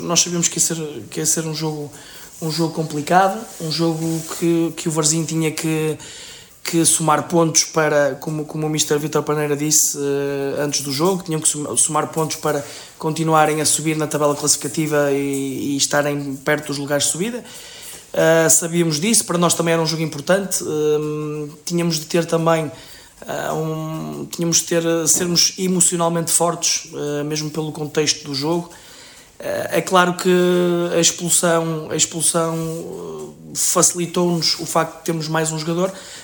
Nós sabíamos que ia ser um jogo complicado, um jogo que o Varzim tinha que somar pontos para, como o Mr. Vítor Paneira disse antes do jogo, tinham que somar pontos para continuarem a subir na tabela classificativa e estarem perto dos lugares de subida. Sabíamos disso, para nós também era um jogo importante. Tínhamos de ter também sermos emocionalmente fortes, mesmo pelo contexto do jogo. É claro que a expulsão facilitou-nos o facto de termos mais um jogador,